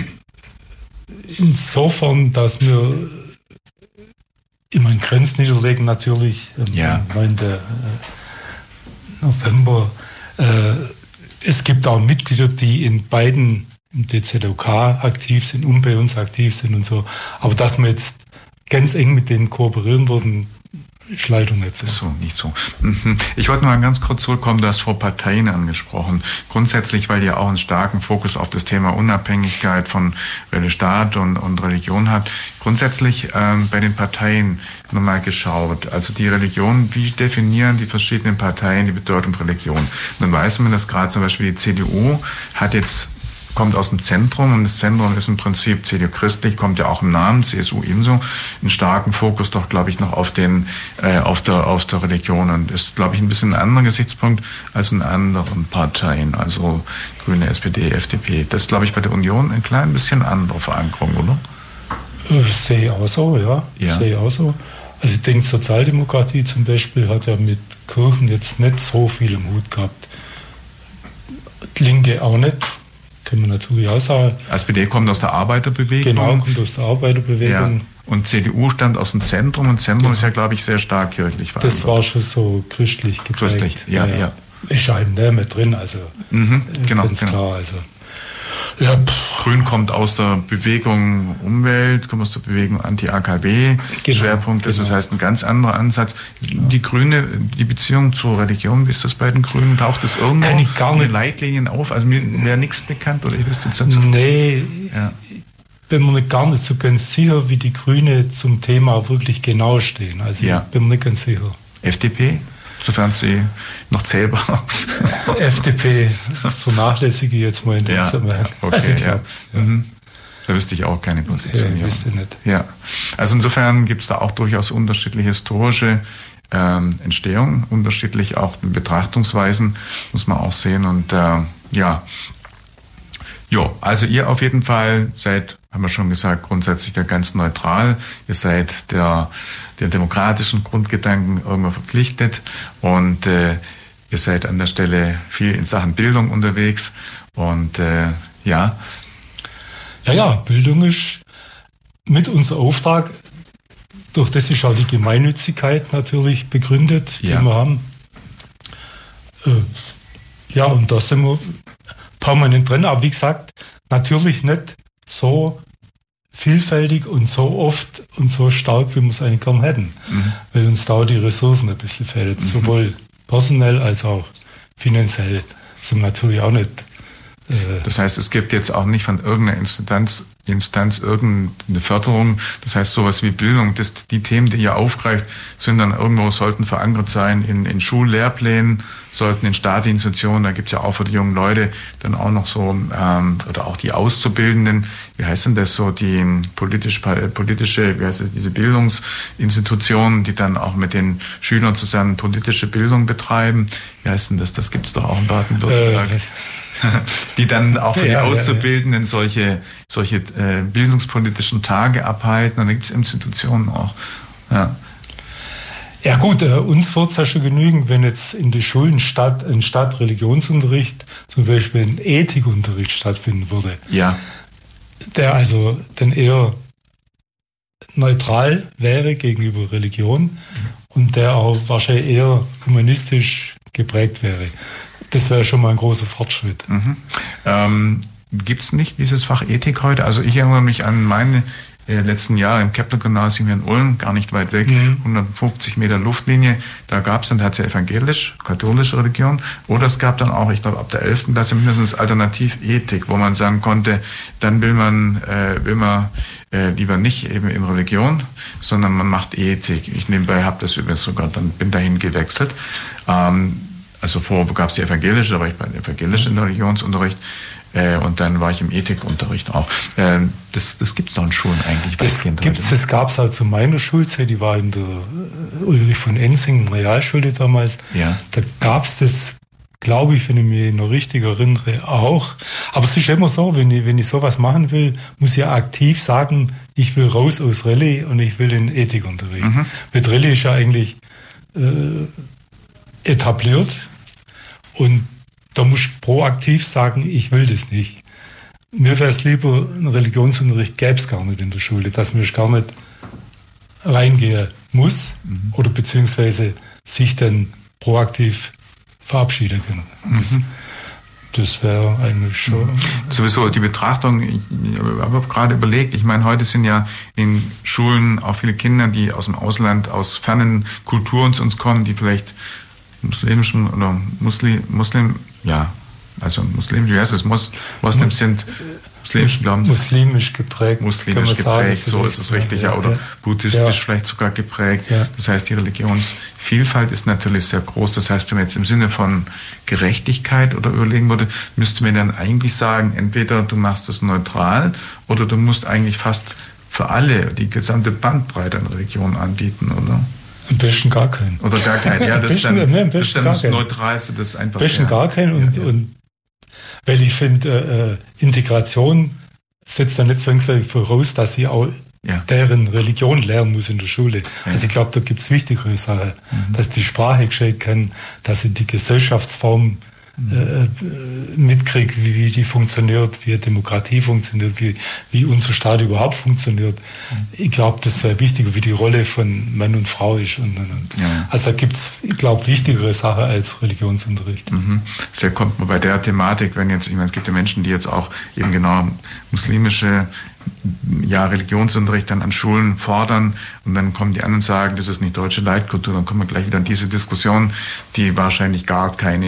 insofern, dass wir immer in Grenzniederlegen natürlich am ja. neunten November. Äh, es gibt auch Mitglieder, die in beiden im D Z O K aktiv sind und bei uns aktiv sind und so. Aber dass wir jetzt ganz eng mit denen kooperieren würden, ist leider nicht so. Ist so, nicht so. Ich wollte mal ganz kurz zurückkommen, du hast vor Parteien angesprochen. Grundsätzlich, weil ihr auch einen starken Fokus auf das Thema Unabhängigkeit von Staat und, und Religion habt. Grundsätzlich ähm, bei den Parteien nochmal geschaut. Also die Religion, wie definieren die verschiedenen Parteien die Bedeutung von Religion? Dann weiß man, dass gerade zum Beispiel die C D U hat jetzt kommt aus dem Zentrum und das Zentrum ist im Prinzip C D U christlich, kommt ja auch im Namen, C S U ebenso, einen starken Fokus doch, glaube ich, noch auf den, äh, auf der, auf der Religion und ist, glaube ich, ein bisschen ein anderer Gesichtspunkt als in anderen Parteien, also Grüne, S P D, F D P. Das ist, glaube ich, bei der Union ein klein bisschen andere Verankerung, oder? Das sehe ich auch so, ja. ja. Sehe ich auch so. Also ich denke, Sozialdemokratie zum Beispiel hat ja mit Kirchen jetzt nicht so viel im Hut gehabt. Die Linke auch nicht. Können wir natürlich auch sagen. S P D kommt aus der Arbeiterbewegung. Genau, kommt aus der Arbeiterbewegung. Ja. Und C D U stammt aus dem Zentrum. Und Zentrum genau. ist ja, glaube ich, sehr stark kirchlich verankert. Das war schon so christlich geprägt. Christlich, ja, ja. ja. Ist ja im Namen drin, also mhm, genau, ganz genau. klar. Also. Ja, Grün kommt aus der Bewegung Umwelt, kommt aus der Bewegung Anti-A K W. Genau, Schwerpunkt ist, genau. Das heißt ein ganz anderer Ansatz. Genau. Die Grüne, die Beziehung zur Religion, wie ist das bei den Grünen? Taucht das irgendwo Kann ich gar nicht. in den Leitlinien auf? Also mir wäre nichts bekannt oder ich wüsste jetzt dazu. Nee, ja. Bin mir nicht gar nicht so ganz sicher, wie die Grüne zum Thema wirklich genau stehen. Also ja. Ich bin mir nicht ganz sicher. F D P? Sofern sie noch zählbar. F D P vernachlässige ich jetzt mal in dem ja, Zusammenhang. Okay, also ja. Ja. Mhm. Da wüsste ich auch keine Position. Ja, wüsste nicht. Ja. Also insofern gibt es da auch durchaus unterschiedliche historische ähm, Entstehungen, unterschiedlich auch Betrachtungsweisen, muss man auch sehen. Und äh, ja, jo, also ihr auf jeden Fall seid, haben wir schon gesagt, grundsätzlich da ganz neutral. Ihr seid der, der demokratischen Grundgedanken irgendwo verpflichtet und äh, ihr seid an der Stelle viel in Sachen Bildung unterwegs und äh, ja. Ja, ja, Bildung ist mit unser Auftrag, durch das ist auch die Gemeinnützigkeit natürlich begründet, die ja. wir haben. Äh, ja, und da sind wir permanent drin, aber wie gesagt, natürlich nicht so vielfältig und so oft und so stark, wie wir es eigentlich gern hätten, mhm. weil uns da auch die Ressourcen ein bisschen fehlen, mhm. sowohl personell als auch finanziell sind wir natürlich auch nicht. Äh das heißt, es gibt jetzt auch nicht von irgendeiner Instanz, Instanz irgendeine Förderung, das heißt sowas wie Bildung, das, die Themen, die ihr aufgreift, sind dann irgendwo, sollten verankert sein in, in Schullehrplänen, sollten in staatlichen Institutionen, da gibt es ja auch für die jungen Leute dann auch noch so, ähm, oder auch die Auszubildenden, wie heißt denn das so, die politisch, politische, wie heißt das, diese Bildungsinstitutionen, die dann auch mit den Schülern zusammen politische Bildung betreiben, wie heißt denn das, das gibt es doch auch in Baden-Württemberg. Äh. Die dann auch für die ja, Auszubildenden solche, solche äh, bildungspolitischen Tage abhalten. Und da gibt es Institutionen auch. Ja, ja gut, äh, uns wird es ja schon genügen, wenn jetzt in den Schulen statt, ein Stadtreligionsunterricht zum Beispiel ein Ethikunterricht stattfinden würde. Ja. Der also dann eher neutral wäre gegenüber Religion mhm. und der auch wahrscheinlich eher humanistisch geprägt wäre. Das wäre schon mal ein großer Fortschritt. Mhm. Ähm, gibt es nicht dieses Fach Ethik heute? Also ich erinnere mich an meine äh, letzten Jahre im Kepler-Gymnasium in Ulm, gar nicht weit weg, mhm. hundertfünfzig Meter Luftlinie. Da gab es dann tatsächlich evangelisch, katholische Religion. Oder es gab dann auch, ich glaube, ab der elften Klasse mindestens Alternativ-Ethik, wo man sagen konnte, dann will man, äh, will man äh, lieber nicht eben in Religion, sondern man macht Ethik. Ich nebenbei habe das übrigens sogar, dann bin dahin gewechselt. Ähm, Also vorher gab es die evangelische, da war ich bei dem evangelischen Religionsunterricht äh, und dann war ich im Ethikunterricht auch. Äh, das das gibt es noch in Schulen eigentlich. Das gibt's, das gab es halt zu meiner Schulzeit, die war in der Ulrich von Enzing Realschule damals. Ja. Da gab es das, glaube ich, wenn ich mich noch richtig erinnere, auch. Aber es ist immer so, wenn ich, wenn ich sowas machen will, muss ich aktiv sagen, ich will raus aus Rallye und ich will den Ethikunterricht. Mhm. Mit Rallye ist ja eigentlich äh, etabliert und da muss ich proaktiv sagen, ich will das nicht. Mir wäre es lieber, einen Religionsunterricht gäbe es gar nicht in der Schule, dass man gar nicht reingehen muss mhm. oder beziehungsweise sich dann proaktiv verabschieden können muss. Mhm. Das wäre eigentlich schon... Sowieso die Betrachtung, ich habe gerade überlegt, ich meine, heute sind ja in Schulen auch viele Kinder, die aus dem Ausland, aus fernen Kulturen zu uns kommen, die vielleicht muslimischen oder Muslim, Muslim, ja, also Muslim, wie heißt es, Mus, Muslims sind muslimisch Glaubens. Muslimisch geprägt. Muslimisch geprägt, so ist es richtig, ja, oder ja. buddhistisch ja. vielleicht sogar geprägt. Ja. Das heißt, die Religionsvielfalt ist natürlich sehr groß. Das heißt, wenn man jetzt im Sinne von Gerechtigkeit oder überlegen würde, müsste man dann eigentlich sagen, entweder du machst das neutral oder du musst eigentlich fast für alle die gesamte Bandbreite an Religionen anbieten, oder? Am besten gar keinen. Oder gar keinen, ja, das ist dann, nee, das, dann das Neutralste, das einfach. Am besten ja, gar keinen und, ja, ja. und weil ich finde, äh, Integration setzt dann nicht so voraus, dass sie auch ja. deren Religion lernen muss in der Schule. Ja. Also ich glaube, da gibt es wichtigere Sachen, mhm. dass die Sprache gescheit kann, dass sie die Gesellschaftsform äh, mitkriege, wie, wie die funktioniert, wie Demokratie funktioniert, wie, wie unser Staat überhaupt funktioniert. Ich glaube, das wäre wichtiger, wie die Rolle von Mann und Frau ist. Und, und, und. Ja. Also da gibt es, ich glaube, wichtigere Sachen als Religionsunterricht. Mhm. Sehr kommt man bei der Thematik, wenn jetzt, ich meine, es gibt ja Menschen, die jetzt auch eben genau muslimische ja, Religionsunterricht dann an Schulen fordern und dann kommen die anderen und sagen, das ist nicht deutsche Leitkultur, dann kommen wir gleich wieder an diese Diskussion, die wahrscheinlich gar keine,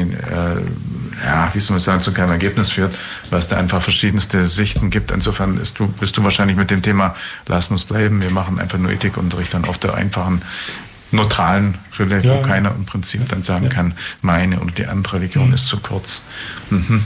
äh, ja, wie soll man sagen, zu keinem Ergebnis führt, weil es da einfach verschiedenste Sichten gibt. Insofern bist du, bist du wahrscheinlich mit dem Thema, lass uns bleiben, wir machen einfach nur Ethikunterricht dann auf der einfachen, neutralen Brille, ja, wo keiner im Prinzip dann sagen ja. kann, meine oder die andere Religion mhm. ist zu kurz. Mhm.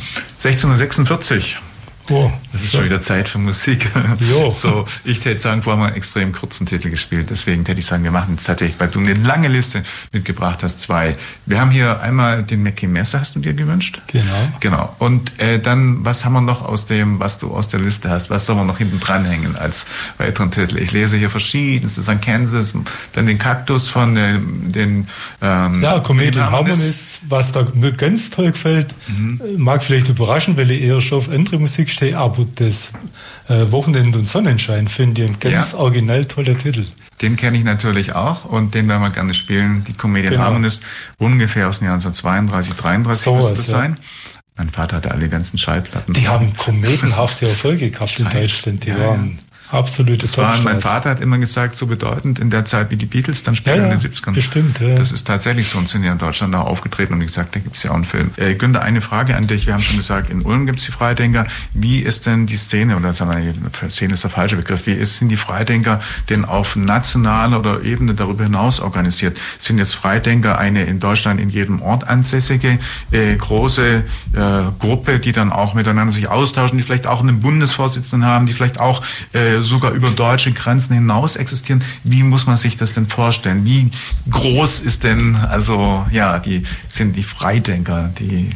sechzehnhundertsechsundvierzig. Oh, das ist schon wieder Zeit für Musik. Jo. So, ich hätte sagen, vorher mal einen extrem kurzen Titel gespielt. Deswegen hätte ich sagen, wir machen jetzt tatsächlich, weil du eine lange Liste mitgebracht hast, zwei. Wir haben hier einmal den Mackie Messer, hast du dir gewünscht? Genau. Genau. Und äh, dann, was haben wir noch aus dem, was du aus der Liste hast? Was soll man noch hinten dranhängen als weiteren Titel? Ich lese hier verschiedenes. Das ist Kansas, dann den Kaktus von den, den ähm, ja, Comet und Harmonist, was da mir ganz toll gefällt, mhm. mag vielleicht überraschen, weil ich eher schon auf andere Musik stehe, aber das äh, Wochenende und Sonnenschein finde ich ein ganz ja. originell toller Titel. Den kenne ich natürlich auch und den werden wir gerne spielen. Die Comedian genau. Harmonist, ungefähr aus dem Jahr neunzehnhundertzweiunddreißig, dreiunddreißig so müsste das ja. sein. Mein Vater hatte alle ganzen Schallplatten. Die haben kometenhafte Erfolge gehabt in Deutschland. Die ja, waren ja. absolute Topstars. Mein Vater hat immer gesagt, so bedeutend in der Zeit wie die Beatles, dann später ja, ja, in den siebzigern. Bestimmt, ja. Das ist tatsächlich so, und sind ja in Deutschland auch aufgetreten und wie gesagt, da gibt es ja auch einen Film. Äh, Günther, eine Frage an dich. Wir haben schon gesagt, in Ulm gibt es die Freidenker. Wie ist denn die Szene, oder sagen wir, Szene ist der falsche Begriff, wie ist denn die Freidenker denn auf nationaler oder Ebene darüber hinaus organisiert? Sind jetzt Freidenker eine in Deutschland in jedem Ort ansässige äh, große äh, Gruppe, die dann auch miteinander sich austauschen, die vielleicht auch einen Bundesvorsitzenden haben, die vielleicht auch äh, sogar über deutsche Grenzen hinaus existieren. Wie muss man sich das denn vorstellen? Wie groß ist denn, also ja, die sind die Freidenker, die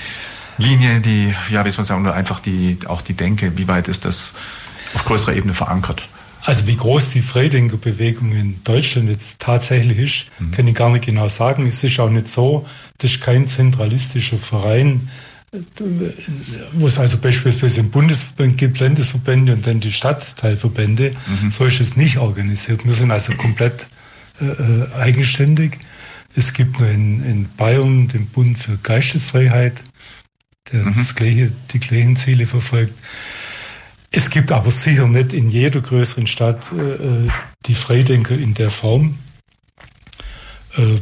Linie, die, ja, wie soll man sagen, oder einfach die, auch die Denke, wie weit ist das auf größerer Ebene verankert? Also wie groß die Freidenkerbewegung in Deutschland jetzt tatsächlich ist, mhm. kann ich gar nicht genau sagen. Es ist auch nicht so, das ist kein zentralistischer Verein, wo es also beispielsweise einen Bundesverband gibt, Landesverbände und dann die Stadtteilverbände. Mhm. So ist es nicht organisiert. Wir sind also komplett äh, eigenständig. Es gibt nur in, in Bayern den Bund für Geistesfreiheit, der mhm. das gleiche, die gleichen Ziele verfolgt. Es gibt aber sicher nicht in jeder größeren Stadt äh, die Freidenker in der Form. Äh,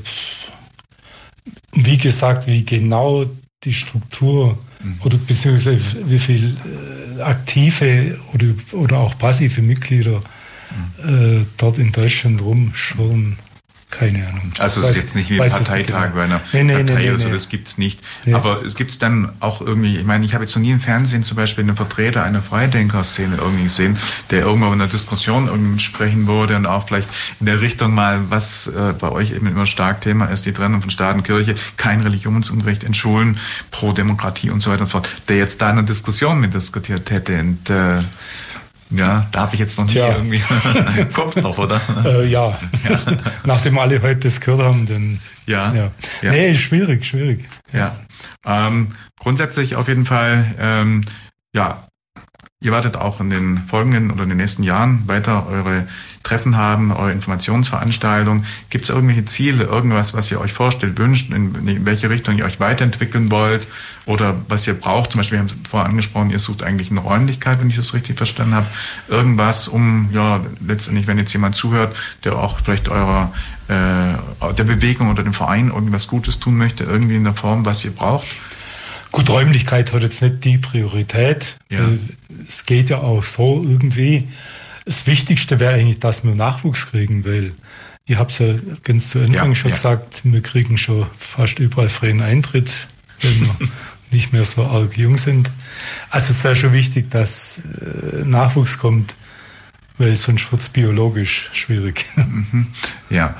wie gesagt, wie genau die Struktur mhm. oder beziehungsweise wie viel äh, aktive oder, oder auch passive Mitglieder mhm. äh, dort in Deutschland rumschwirren. Keine Ahnung. Also es ist jetzt nicht wie ein Parteitag bei einer nee, nee, Partei nee, nee, oder so, das gibt's nicht. Nee. Aber es gibt dann auch irgendwie, ich meine, ich habe jetzt noch nie im Fernsehen zum Beispiel einen Vertreter einer Freidenker-Szene irgendwie gesehen, der irgendwo in einer Diskussion irgendwie sprechen wurde und auch vielleicht in der Richtung mal, was äh, bei euch eben immer stark Thema ist, die Trennung von Staat und Kirche, kein Religionsunterricht in Schulen, pro Demokratie und so weiter und so fort, der jetzt da in einer Diskussion mit diskutiert hätte und äh, ja, da habe ich jetzt noch nie Tja. irgendwie... Kommt noch, oder? Äh, ja. ja, nachdem alle heute das gehört haben, dann... Ja. ja. ja. Nee, ist schwierig, schwierig. Ja. ja. Ähm, grundsätzlich auf jeden Fall, ähm, ja, ihr werdet auch in den folgenden oder in den nächsten Jahren weiter eure Treffen haben, eure Informationsveranstaltungen. Gibt es irgendwelche Ziele, irgendwas, was ihr euch vorstellt, wünscht, in, in welche Richtung ihr euch weiterentwickeln wollt oder was ihr braucht? Zum Beispiel, wir haben es vorher angesprochen, ihr sucht eigentlich eine Räumlichkeit, wenn ich das richtig verstanden habe. Irgendwas, um, ja, letztendlich, wenn jetzt jemand zuhört, der auch vielleicht eurer, äh, der Bewegung oder dem Verein irgendwas Gutes tun möchte, irgendwie in der Form, was ihr braucht. Gut, Räumlichkeit hat jetzt nicht die Priorität. Ja. Es geht ja auch so irgendwie. Das Wichtigste wäre eigentlich, dass wir Nachwuchs kriegen, weil ich habe es ja ganz zu Anfang ja, schon ja. gesagt, wir kriegen schon fast überall freien Eintritt, wenn wir nicht mehr so arg jung sind. Also es wäre schon wichtig, dass äh, Nachwuchs kommt, weil sonst wird es biologisch schwierig. Ja.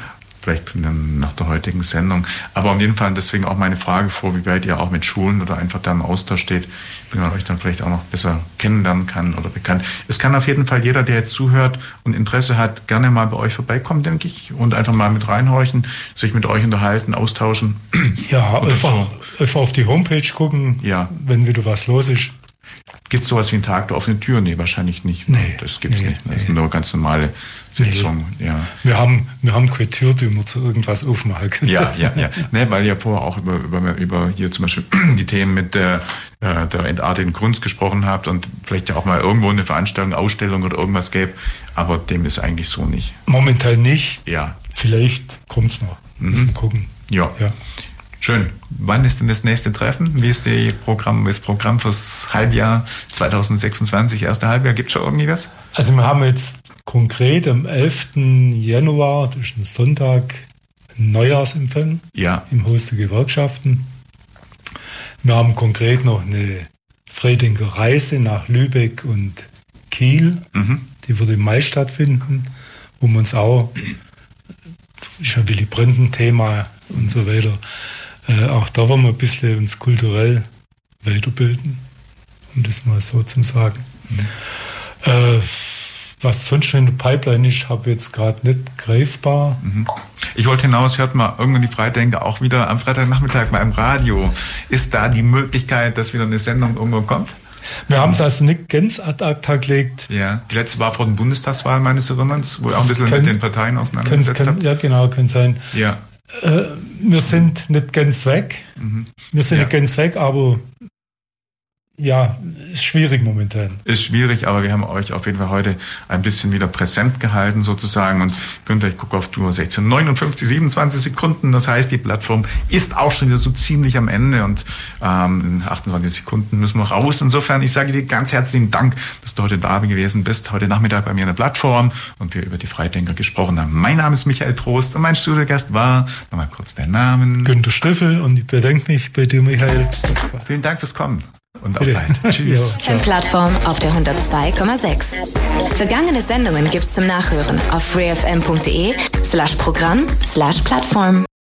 vielleicht dann nach der heutigen Sendung. Aber auf jeden Fall deswegen auch meine Frage vor, wie weit ihr auch mit Schulen oder einfach da im Austausch steht, wie man euch dann vielleicht auch noch besser kennenlernen kann oder bekannt. Es kann auf jeden Fall jeder, der jetzt zuhört und Interesse hat, gerne mal bei euch vorbeikommen, denke ich, und einfach mal mit reinhorchen, sich mit euch unterhalten, austauschen. Ja, einfach, einfach auf die Homepage gucken, ja. wenn wieder was los ist. Gibt es sowas wie einen Tag der offenen Tür? Nee, wahrscheinlich nicht. Nee, das gibt es nee, nicht. Das nee. sind nur ganz normale Sitzungen. Nee. Ja. Wir haben, wir haben keine Tür, die wir zu irgendwas aufmachen können. Ja, ja, ja. Nee, weil ihr vorher auch über, über, über hier zum Beispiel die Themen mit der, äh, der entarteten Kunst gesprochen habt und vielleicht ja auch mal irgendwo eine Veranstaltung, Ausstellung oder irgendwas gäbe. Aber dem ist eigentlich so nicht. Momentan nicht. Ja. Vielleicht kommt es noch. Mhm. Mal gucken. Ja. ja. Schön. Wann ist denn das nächste Treffen? Wie ist die Programm, das Programm fürs Halbjahr zwanzig sechsundzwanzig, erste Halbjahr? Gibt es schon irgendwie was? Also wir haben jetzt konkret am elften Januar, das ist ein Sonntag, einen Neujahrsempfang ja. im Haus der Gewerkschaften. Wir haben konkret noch eine Freidenker Reise nach Lübeck und Kiel. Mhm. Die wird im Mai stattfinden, wo wir uns auch, das ist ja Willy Brandt-Thema und so weiter, Äh, auch da wollen wir ein bisschen uns kulturell weiterbilden, um das mal so zu sagen. Mhm. Äh, was sonst schon in der Pipeline ist, habe ich jetzt gerade nicht greifbar. Mhm. Ich wollte hinaus, hört mal irgendwann die Freidenker auch wieder am Freitagnachmittag mal im Radio. Ist da die Möglichkeit, dass wieder eine Sendung irgendwo kommt? Wir haben es also nicht ganz ad acta gelegt. Ja, die letzte war vor den Bundestagswahlen meines Erinnerns, wo ihr auch ein bisschen kann, mit den Parteien auseinandergesetzt kann, habt. Ja, genau, kann sein. Ja. Äh, wir sind nicht ganz weg. Mhm. Wir sind ja. nicht ganz weg, aber ja, ist schwierig momentan. Ist schwierig, aber wir haben euch auf jeden Fall heute ein bisschen wieder präsent gehalten sozusagen und könnt euch gucken auf die Uhr sechzehn neunundfünfzig, siebenundzwanzig Sekunden. Das heißt, die Plattform ist auch schon wieder so ziemlich am Ende und ähm, in achtundzwanzig Sekunden müssen wir raus. Insofern, ich sage dir ganz herzlichen Dank, dass du heute da gewesen bist, heute Nachmittag bei mir in der Plattform und wir über die Freidenker gesprochen haben. Mein Name ist Michael Trost und mein Studiogast war, nochmal kurz der Namen. Günter Stiffel und ich bedanke mich bei dir, Michael. Vielen Dank fürs Kommen. Und auf bald. Tschüss. Ja, Plattform auf der hundertzwei Komma sechs. Vergangene Sendungen gibt's zum Nachhören auf freefm punkt de slash Programm slash Plattform.